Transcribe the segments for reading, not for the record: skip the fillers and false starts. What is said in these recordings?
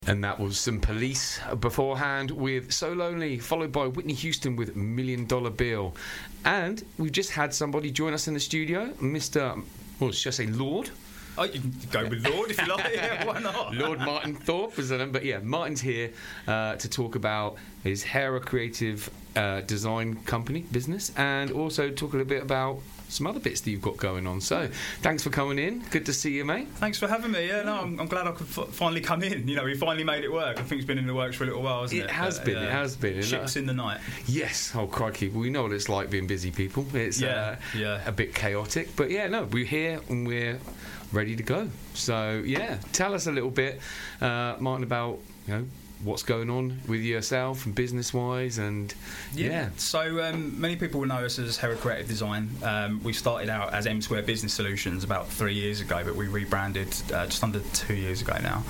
And that was some Police beforehand with So Lonely, followed by Whitney Houston with $1 Million Bill. And we've just had somebody join us in the studio, Mr. Well, should I say Lord? Oh, you can go with Lord if you like. Yeah, why not? Lord Martin Thorpe is in, but yeah, Martin's here to talk about his Hera Creative design company business, and also talk a little bit about some other bits that you've got going on. So, thanks for coming in. Good to see you, mate. Thanks for having me. Yeah, no, I'm glad I could finally come in. You know, we finally made it work. I think it's been in the works for a little while, hasn't it? It has been. Ships in the night. Yes. Oh, crikey. We know what it's like being busy people. It's a bit chaotic. But yeah, no, we're here and we're ready to go. So, yeah, tell us a little bit, Martin, about, what's going on with yourself and business-wise, and So many people will know us as Hera Creative Design. We started out as M Square Business Solutions about 3 years ago, but we rebranded just under 2 years ago now,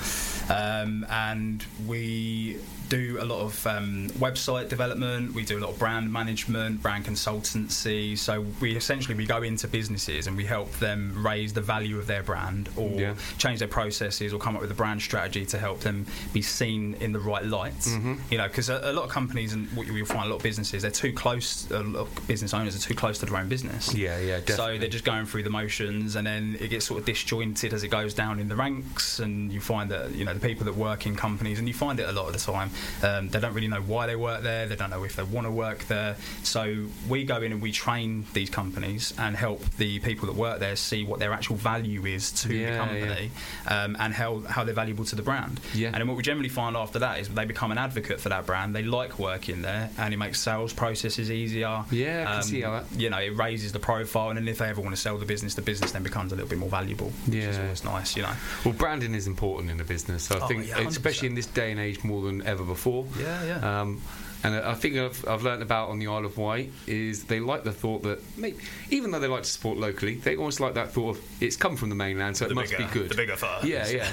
and we do a lot of website development. We do a lot of brand management, brand consultancy. So we go into businesses and we help them raise the value of their brand, or change their processes, or come up with a brand strategy to help them be seen in the right light. Mm-hmm. Because a lot of companies, and what you'll find a lot of businesses, they're too close. A lot of business owners are too close to their own business. Yeah, definitely. So they're just going through the motions, and then it gets sort of disjointed as it goes down in the ranks. And you find that the people that work in companies, and you find it a lot of the time, they don't really know why they work there. They don't know if they want to work there. So we go in and we train these companies and help the people that work there see what their actual value is to the company, and how they're valuable to the brand. Yeah. And then what we generally find after that is they become an advocate for that brand. They like working there, and it makes sales processes easier. Yeah, I can see how that. It raises the profile, and then if they ever want to sell the business then becomes a little bit more valuable. Which is always nice. Well, branding is important in a business. So I think, especially in this day and age, more than ever before. And I think I've learnt about on the Isle of Wight is they like the thought that even though they like to support locally, they almost like that thought of it's come from the mainland, so it must be good. The bigger firms.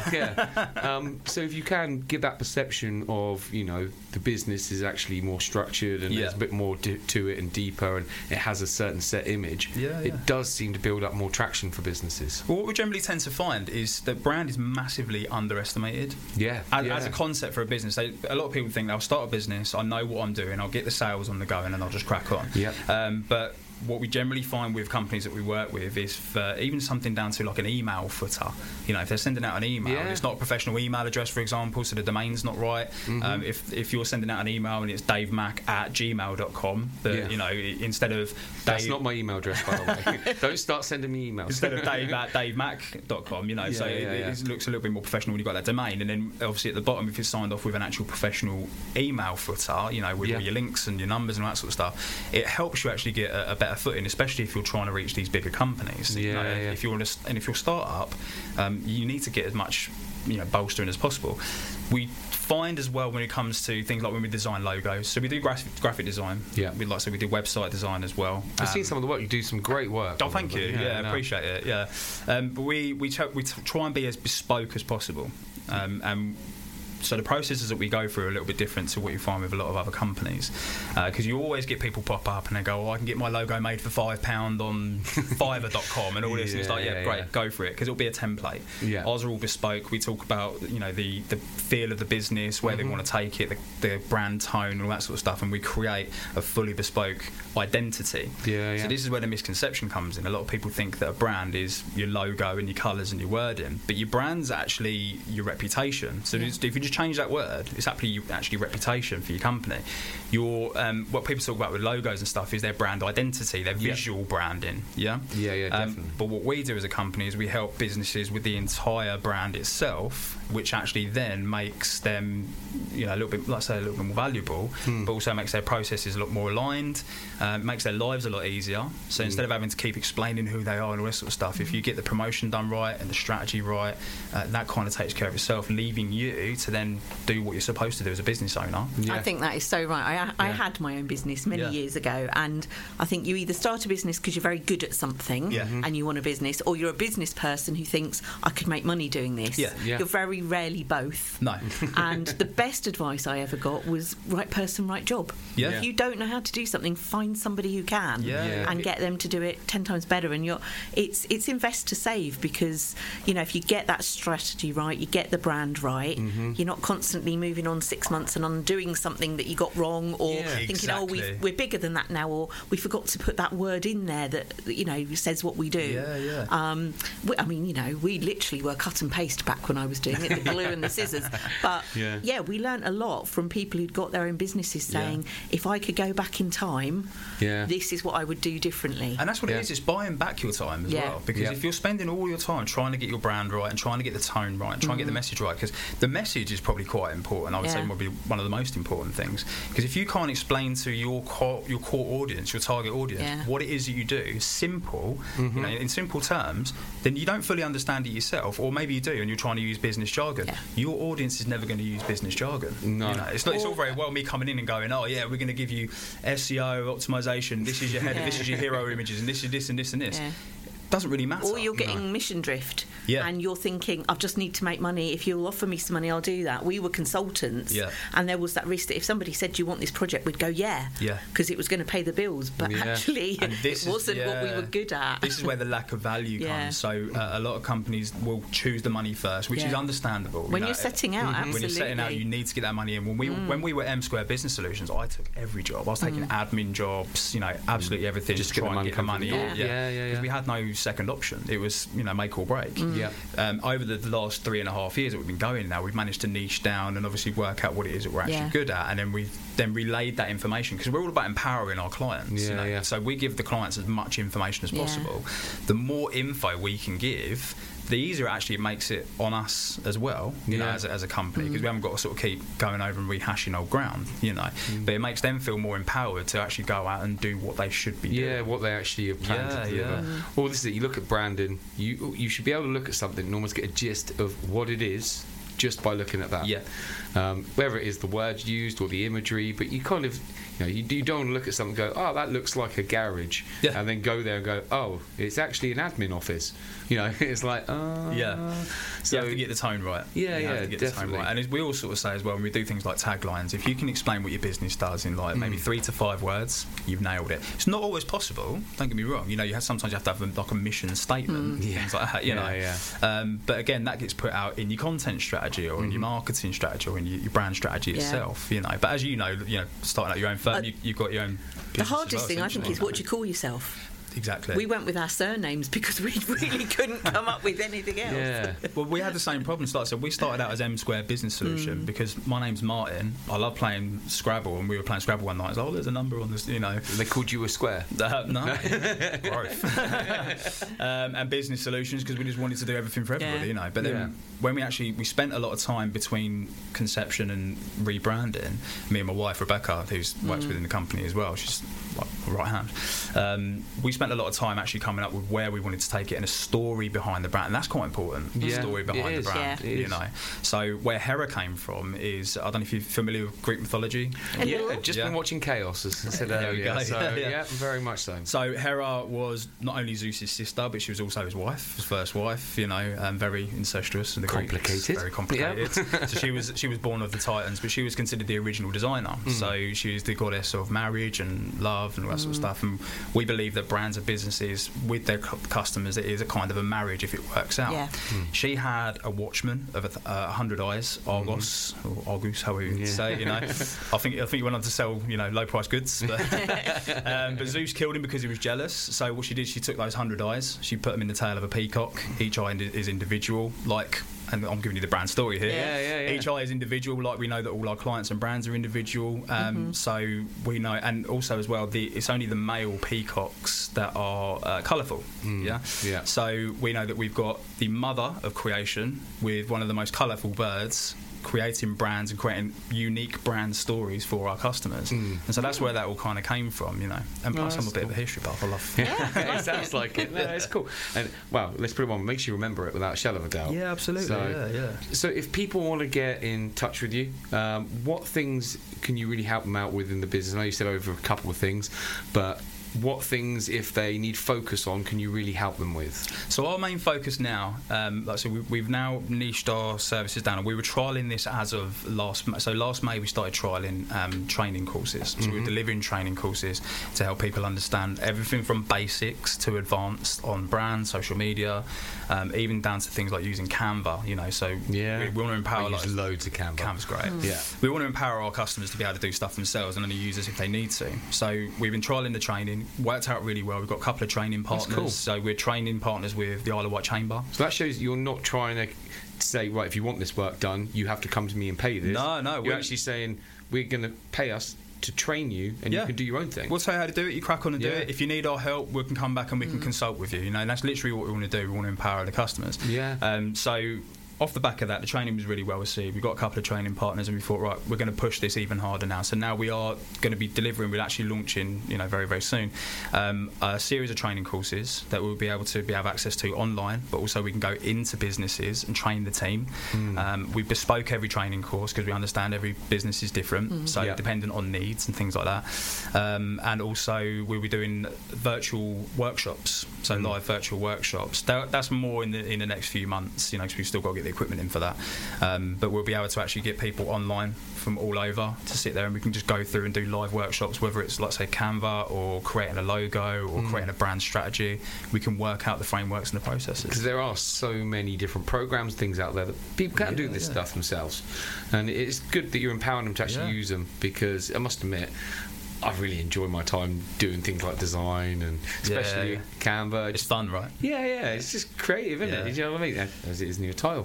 Yeah. So if you can give that perception of the business is actually more structured and there's a bit more to it and deeper, and it has a certain set image, it does seem to build up more traction for businesses. Well, what we generally tend to find is that brand is massively underestimated. As a concept for a business. A lot of people think I'll start a business, I know what I'm doing, I'll get the sales on the go, and then I'll just crack on. But what we generally find with companies that we work with is for even something down to like an email footer. If they're sending out an email and it's not a professional email address, for example, so the domain's not right. Mm-hmm. If you're sending out an email and it's davemac@gmail.com, instead of that's not my email address, by the way. Don't start sending me emails. Instead of dave@davemac.com, so it looks a little bit more professional when you've got that domain. And then obviously at the bottom, if you're signed off with an actual professional email footer, with all your links and your numbers and all that sort of stuff, it helps you actually get a better footing, especially if you're trying to reach these bigger companies. If you're a start-up, you need to get as much bolstering as possible. We find as well when it comes to things like when we design logos, so we do graphic design. We do website design as well. I've seen some of the work. You do some great work. Oh, thank you. I appreciate it. But we try and be as bespoke as possible, and so the processes that we go through are a little bit different to what you find with a lot of other companies, because you always get people pop up and they go, I can get my logo made for £5 on Fiverr.com and all this, and it's like, great, go for it, because it'll be a template. Ours are all bespoke. We talk about the feel of the business, where they want to take it, the brand tone and all that sort of stuff, and we create a fully bespoke identity. So this is where the misconception comes in. A lot of people think that a brand is your logo and your colours and your wording, but your brand's actually your reputation. So if you just change that word, it's actually reputation for your company. What people talk about with logos and stuff is their brand identity, their visual branding. Definitely. But what we do as a company is we help businesses with the entire brand itself, which actually then makes them a little bit more valuable, but also makes their processes a lot more aligned, makes their lives a lot easier. So instead of having to keep explaining who they are and all this sort of stuff, if you get the promotion done right and the strategy right, that kind of takes care of itself, leaving you to then do what you're supposed to do as a business owner. I think that is so right. I had my own business many years ago, and I think you either start a business because you're very good at something and you want a business, or you're a business person who thinks I could make money doing this. You're very very rarely both. No. And the best advice I ever got was right person, right job. Yeah. If you don't know how to do something, find somebody who can, and get them to do it 10 times better. And it's invest to save, because if you get that strategy right, you get the brand right, you're not constantly moving on 6 months and undoing something that you got wrong, or thinking, oh, we're bigger than that now, or we forgot to put that word in there that says what we do. We literally were cut and paste back when I was doing it, the glue and the scissors. But we learnt a lot from people who'd got their own businesses saying, if I could go back in time, this is what I would do differently. And that's what it is. It's buying back your time as well, because if you're spending all your time trying to get your brand right and trying to get the tone right and trying to get the message right, because the message is probably quite important. I would say probably one of the most important things, because if you can't explain to your core audience, your target audience, what it is that you do, simple, in simple terms, then you don't fully understand it yourself, or maybe you do and you're trying to use business jargon. Your audience is never going to use business jargon. No. It's all very well me coming in and going, oh yeah, we're going to give you SEO optimization, this is your header, this is your hero images, and this is this and this and this. Doesn't really matter. Or you're getting mission drift, and you're thinking, I just need to make money. If you'll offer me some money, I'll do that. We were consultants, and there was that risk that if somebody said, do you want this project, we'd go, because it was going to pay the bills. But actually, it wasn't what we were good at. This is where the lack of value comes. So a lot of companies will choose the money first, which is understandable. When you're setting out, absolutely. When you're setting out, you need to get that money in. When we were M Square Business Solutions, I took every job. I was taking admin jobs, absolutely everything, just to try and get the money in. Because we had no second option. It was make or break. Over the last 3.5 years that we've been going now, we've managed to niche down and obviously work out what it is that we're actually good at, and then we've relayed that information, because we're all about empowering our clients. So we give the clients as much information as possible. The more info we can give, the easier actually it makes it on us as well, as a company, because we haven't got to sort of keep going over and rehashing old ground, but it makes them feel more empowered to actually go out and do what they should be doing. What they actually have planned to deliver. Well, this is it. You look at branding, you should be able to look at something and almost get a gist of what it is just by looking at that. Whether it is the words used or the imagery, but you kind of, you don't want to look at something and go, oh, that looks like a garage, and then go there and go, oh, it's actually an admin office. It's like, so you have to get the tone right. Definitely. The tone right. And as we all sort of say as well, when we do things like taglines, if you can explain what your business does in maybe 3 to 5 words, you've nailed it. It's not always possible, don't get me wrong. Sometimes you have to have like a mission statement, things like that, but again, that gets put out in your content strategy or in your marketing strategy or in your brand strategy itself, but as starting out your own firm, you've got your own business. The hardest thing, I think, is what do you call yourself? Exactly. We went with our surnames because we really couldn't come up with anything else. Well, we had the same problem. So we started out as M Square Business Solution because my name's Martin. I love playing Scrabble, and we were playing Scrabble one night. I was like, there's a number on this, They called you a square? No. Growth. And Business Solutions, because we just wanted to do everything for everybody, But then when we spent a lot of time between conception and rebranding, me and my wife, Rebecca, who works within the company as well, she's like my right hand, we spent a lot of time actually coming up with where we wanted to take it and a story behind the brand, and that's quite important. The story behind the brand, So where Hera came from is, I don't know if you're familiar with Greek mythology. Been watching Chaos, as I said earlier. So, very much so. So Hera was not only Zeus's sister, but she was also his wife, his first wife. Very incestuous and complicated. Very complicated. So she was born of the Titans, but she was considered the original designer. So she was the goddess of marriage and love and all that sort of stuff. And we believe that brands and businesses with their customers, it is a kind of a marriage if it works out. She had a watchman of 100 eyes, Argos or Argus, however you say. I think he went on to sell low price goods, but Zeus killed him because he was jealous. So what she did, she took those 100 eyes, she put them in the tail of a peacock. Each eye is individual, and I'm giving you the brand story here. Each eye is individual, like we know that all our clients and brands are individual. So we know, and also as well, it's only the male peacocks that are colourful. So we know that we've got the mother of creation with one of the most colourful birds, creating brands and creating unique brand stories for our customers. And so that's where that all kind of came from, And plus I'm a bit of a history buff. I love it sounds like it. No, it's cool. And let's put it on, makes you remember it without a shadow of a doubt. Yeah, absolutely. So if people want to get in touch with you, what things can you really help them out with in the business? I know you said over a couple of things, but what things, if they need focus on, can you really help them with? So our main focus now, like I said, we've now niched our services down. We were trialling this as of last May we started trialling training courses. So we're delivering training courses to help people understand everything from basics to advanced on brand, social media, even down to things like using Canva. So we want to empower. I use loads of Canva. Canva's great. Yeah, we want to empower our customers to be able to do stuff themselves and only use us if they need to. So we've been trialling the training, worked out really well. We've got a couple of training partners. That's cool. So we're training partners with the Isle of Wight Chamber. So that shows you're not trying to say, right, if you want this work done, you have to come to me and pay this. No. You're actually saying, we're going to pay us to train you, and you can do your own thing. We'll tell you how to do it. You crack on and do it. If you need our help, we can come back and we can consult with you. And that's literally what we want to do. We want to empower the customers. So off the back of that, the training was really well received. We've got a couple of training partners, and we thought, right, we're going to push this even harder now. So now we are going to be delivering. We're actually launching, very, very soon, a series of training courses that we'll be able to have access to online, but also we can go into businesses and train the team. We bespoke every training course because we understand every business is different, so dependent on needs and things like that. And also we'll be doing virtual workshops, so live virtual workshops. That's more in the next few months, because we've still got to get the equipment in for that, but we'll be able to actually get people online from all over to sit there, and we can just go through and do live workshops, whether it's like say Canva or creating a logo or creating a brand strategy. We can work out the frameworks and the processes, because there are so many different programs, things out there that people can do this stuff themselves, and it's good that you're empowering them to actually use them, because I must admit, I really enjoy my time doing things like design, and especially Canva. It's fun, right? Yeah. It's just creative, isn't it? Do you know what I mean? As it is in your title.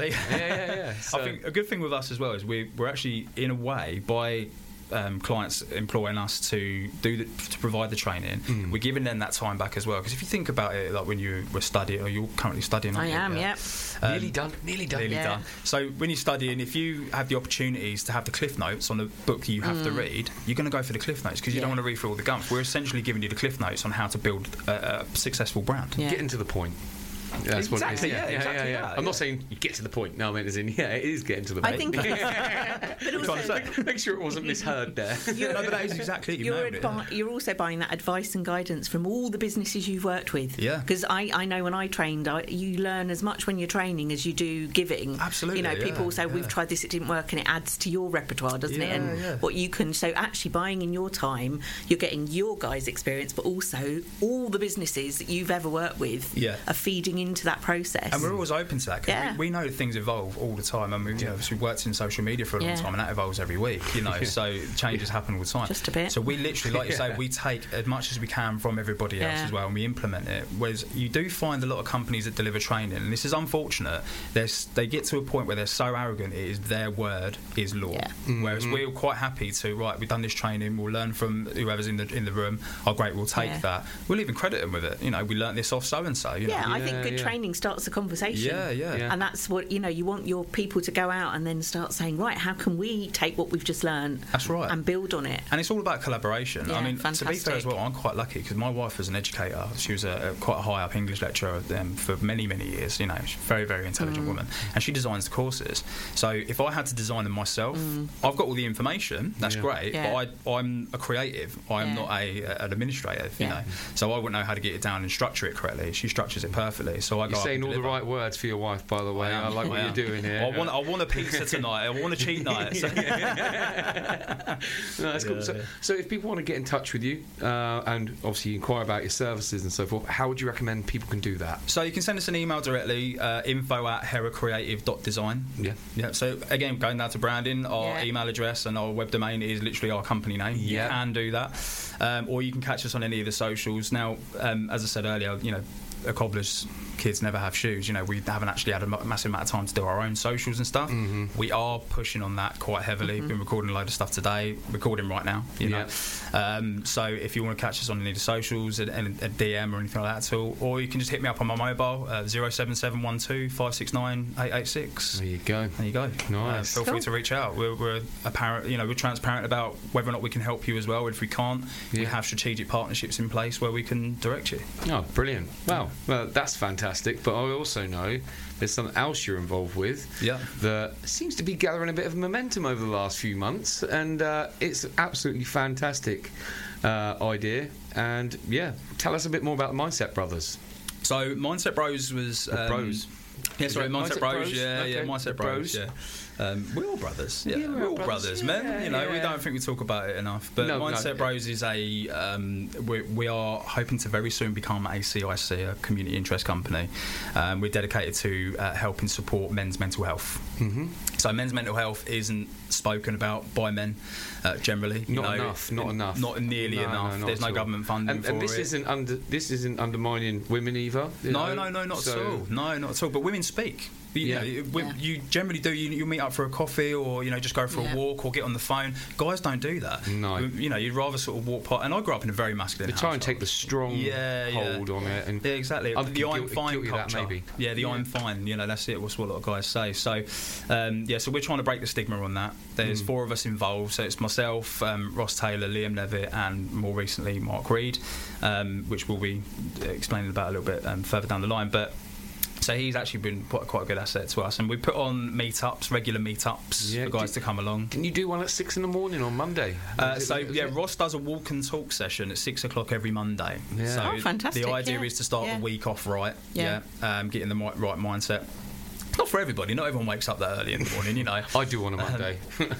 Yeah. So I think a good thing with us as well is we're actually, in a way, by clients employing us to provide the training, we're giving them that time back as well. Because if you think about it, like when you were studying, or you're currently studying, I am, nearly done. So when you're studying, if you have the opportunities to have the cliff notes on the book that you have to read, you're going to go for the cliff notes because you don't want to read through all the gumps. We're essentially giving you the cliff notes on how to build a successful brand. Getting to the point. That's exactly, what it is. Yeah. I'm not saying you get to the point. No, I mean, as in, it is getting to the point. I think but also, make sure it wasn't misheard there. But that is exactly it. You're also buying that advice and guidance from all the businesses you've worked with. Yeah. Because I know when I trained, you learn as much when you're training as you do giving. Absolutely. People say, we've tried this, it didn't work, and it adds to your repertoire, doesn't it? And what you can, so actually buying in your time, you're getting your guys' experience, but also all the businesses that you've ever worked with are feeding into that process. And we're always open to that, because we know things evolve all the time. I mean, we've worked in social media for a long time, and that evolves every week, so changes happen all the time. Just a bit. So we literally, like you say, we take as much as we can from everybody else as well, and we implement it. Whereas you do find a lot of companies that deliver training, and this is unfortunate, they get to a point where they're so arrogant, it is their word is law. Whereas we're quite happy to, we've done this training, we'll learn from whoever's in the room. Oh, great, we'll take that. We'll even credit them with it. We learnt this off so and so. I think good training starts a conversation. And that's what you want your people to go out and then start saying, right, how can we take what we've just learned and build on it? And it's all about collaboration. I mean, fantastic. To be fair as well, I'm quite lucky because my wife was an educator. She was quite a high up English lecturer for many years. She's a very, very intelligent woman, and she designs the courses. So if I had to design them myself, I've got all the information. That's great, but I'm a creative. I'm not an administrator. So I wouldn't know how to get it down and structure it correctly. She structures it perfectly. So I go. You're saying all the right words for your wife, by the way. I like what you're doing here. I want a pizza tonight. I want a cheat night. So. No, that's cool. So if people want to get in touch with you and obviously inquire about your services and so forth, how would you recommend people can do that? So you can send us an email directly, info@heracreative.design. So again, going down to branding, our email address and our web domain is literally our company name. You can do that, or you can catch us on any of the socials. Now, as I said earlier, a cobbler's kids never have shoes. We haven't actually had a massive amount of time to do our own socials and stuff. We are pushing on that quite heavily. Been recording a load of stuff today, recording right now. So if you want to catch us on any of the socials, a DM or anything like that at all, or you can just hit me up on my mobile, 07712 569 886. There you go. Nice. Feel free to reach out. We're transparent about whether or not we can help you as well. If we can't, we have strategic partnerships in place where we can direct you. Oh, brilliant. Wow. Wow, well, that's fantastic. But I also know there's something else you're involved with that seems to be gathering a bit of momentum over the last few months, and it's an absolutely fantastic idea. And tell us a bit more about the Mindset Brothers. So Mindset Bros was Bros. Yeah, sorry, Mindset Bros. Yeah, okay. Mindset Bros. Yeah. We're all brothers. Yeah, we're all brothers, man. We don't think we talk about it enough. But Mindset Bros is we are hoping to very soon become a CIC, a community interest company. We're dedicated to helping support men's mental health. Mm-hmm. So men's mental health isn't spoken about by men generally. Not enough. Not nearly enough. There's no government funding for it. This isn't undermining women either. No, not at all. No, not at all. But women speak. You generally do. You meet up for a coffee, or just go for a walk, or get on the phone. Guys don't do that. No, you'd rather sort of walk past. And I grew up in a very masculine household. Try and take the strong hold on it. And exactly. The I'm fine culture. Maybe. Yeah, the I'm fine. That's it. What's what a lot of guys say. So, so we're trying to break the stigma on that. There's 4 of us involved. So it's myself, Ross Taylor, Liam Levitt, and more recently Mark Reed, which we'll be explaining about a little bit further down the line. But so he's actually been quite a good asset to us, and we put on regular meetups for guys to come along. Can you do one at 6 a.m. on Monday? Ross does a walk and talk session at 6 o'clock every Monday. Yeah. So fantastic! The idea is to start the week off right. Getting the right mindset. Not for everybody. Not everyone wakes up that early in the morning, I do on a Monday.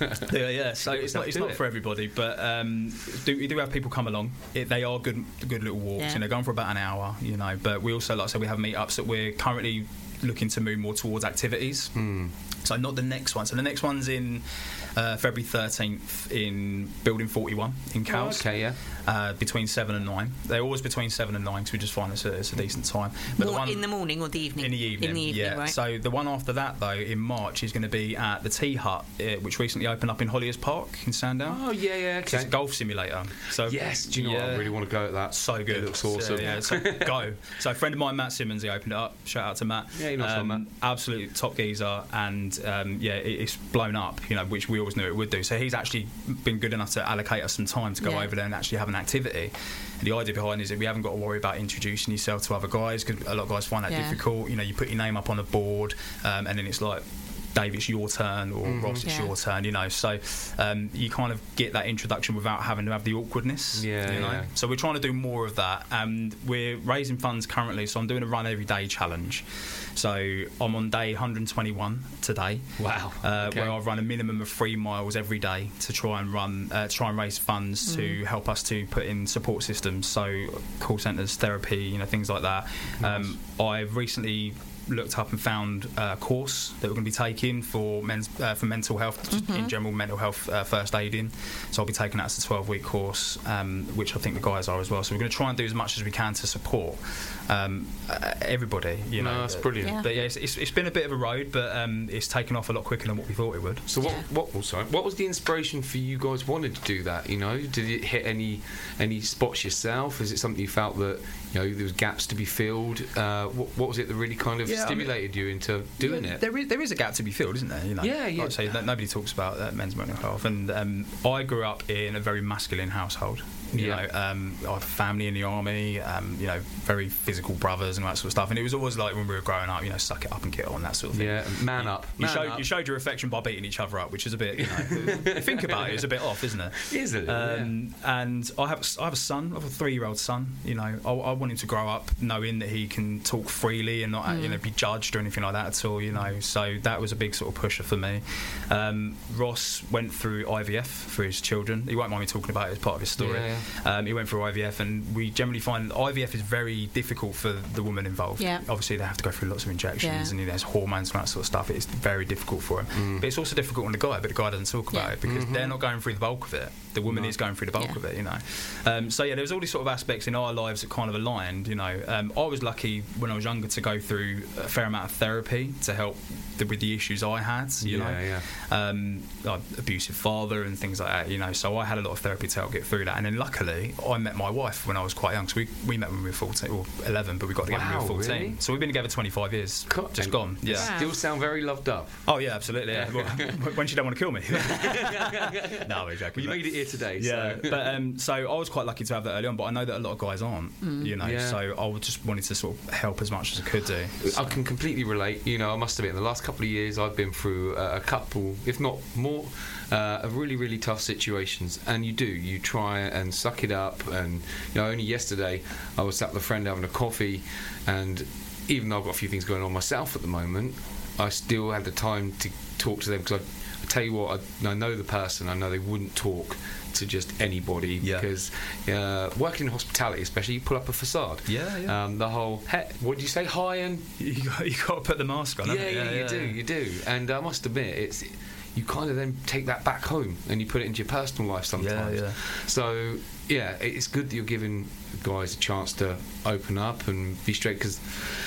So it's not for everybody, but we do have people come along. They are good little walks, going for about an hour, But we also, like I said, we have meetups that we're currently looking to move more towards activities. So not the next one. So the next one's in February 13th in Building 41 in Cowes. Between 7 and 9. They're always between 7 and 9 because we just find it's a decent time. But in the morning or the evening? In the evening, right. So the one after that, though, in March, is going to be at the Tea Hut, which recently opened up in Holliers Park in Sandown. Oh, okay. It's a golf simulator. So yes, do you know what? I really want to go at that. So good. It looks awesome. So go. So a friend of mine, Matt Simmons, he opened it up. Shout out to Matt. Yeah, nice one, Matt. Absolute top geezer, and it's blown up, which we always knew it would do. So he's actually been good enough to allocate us some time to go over there and actually have an activity. And the idea behind it is that we haven't got to worry about introducing yourself to other guys, because a lot of guys find that difficult. You put your name up on a board, and then it's like, Dave, it's your turn, or Ross, it's your turn, So you kind of get that introduction without having to have the awkwardness. So we're trying to do more of that, and we're raising funds currently. So I'm doing a Run Every Day challenge. So I'm on day 121 today. Wow. Where I've run a minimum of 3 miles every day to try and raise funds to help us to put in support systems. So call centres, therapy, things like that. Nice. I've recently looked up and found a course that we're going to be taking for mental health, just in general mental health first aiding. So I'll be taking that as a 12-week course, which I think the guys are as well. So we're going to try and do as much as we can to support everybody. No, that's brilliant. Yeah. But it's been a bit of a road, but it's taken off a lot quicker than what we thought it would. So what was the inspiration for you guys wanting to do that? Did it hit any spots yourself? Is it something you felt that there was gaps to be filled? What was it that really kind of stimulated you into doing it? There is a gap to be filled, isn't there? Like I say, nobody talks about men's mental health, and I grew up in a very masculine household. I have family in the army, very physical brothers and that sort of stuff. And it was always like when we were growing up, suck it up and get on, that sort of thing. Yeah, man up. You showed your affection by beating each other up, which is a bit, think about it, it's a bit off, isn't it? It is a little, And I have a son, I have a 3-year-old son. I want him to grow up knowing that he can talk freely and not be judged or anything like that at all. So that was a big sort of pusher for me. Ross went through IVF for his children. He won't mind me talking about it as part of his story. He went through IVF, and we generally find IVF is very difficult for the woman involved. Obviously they have to go through lots of injections, and there's hormones and that sort of stuff. It's very difficult for him. But it's also difficult on the guy, but the guy doesn't talk about it because they're not going through the bulk of it. The woman is going through the bulk of it. So there was all these sort of aspects in our lives that kind of aligned. I was lucky when I was younger to go through a fair amount of therapy to help with the issues I had. Abusive father and things like that. So I had a lot of therapy to help get through that, and then luckily, I met my wife when I was quite young. So we met when we were 14 or 11, but we got together when we were 14. Really? So we've been together 25 years. Just gone. Yeah. Wow. Still sound very loved up. Oh yeah, absolutely. Yeah. Well, when she don't want to kill me. No, exactly. Well, you made it here today. Yeah. So. But so I was quite lucky to have that early on. But I know that a lot of guys aren't. You know. Yeah. So I just wanted to sort of help as much as I could do. I can completely relate. You know, I must admit, in the last couple of years, I've been through a couple, if not more, of really, really tough situations. And you try and suck it up. And you know, only yesterday I was sat with a friend having a coffee, and even though I've got a few things going on myself at the moment, I still had the time to talk to them, because I tell you what, I know the person. I know they wouldn't talk to just anybody, because working in hospitality especially, you pull up a facade. The whole what do you say, hi, and you got to put the mask on. You do. And I must admit, you kind of then take that back home and you put it into your personal life sometimes. So it's good that you're giving guys a chance to open up and be straight, because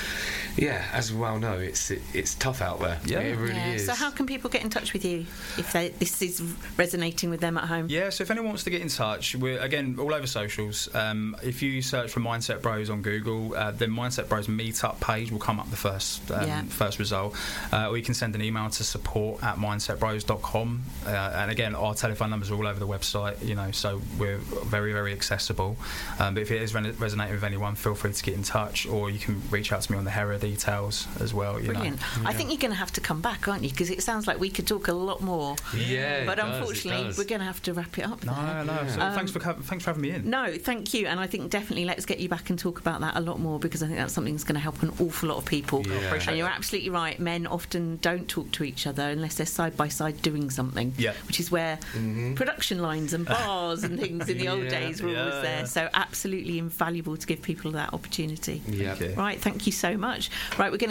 as we well know, it's tough out there. It really is. So how can people get in touch with you if this is resonating with them at home? Yeah, so if anyone wants to get in touch, we're, again, all over socials. If you search for Mindset Bros on Google, then Mindset Bros meetup page will come up the first result. Or you can send an email to support@mindsetbros.com. And again, our telephone numbers are all over the website, you know, so we're very, very accessible. But if it is resonating with anyone, feel free to get in touch, or you can reach out to me on the Herod details as well. Brilliant. I think you're going to have to come back, aren't you? Because it sounds like we could talk a lot more. But unfortunately, we're going to have to wrap it up. No. So thanks for having me in. No, thank you. And I think definitely let's get you back and talk about that a lot more, because I think that's something that's going to help an awful lot of people. And you're absolutely right. Men often don't talk to each other unless they're side by side doing something. Which is where production lines and bars and things in the old days were always there. So absolutely invaluable to give people that opportunity. Right. Thank you so much. Right, we're going to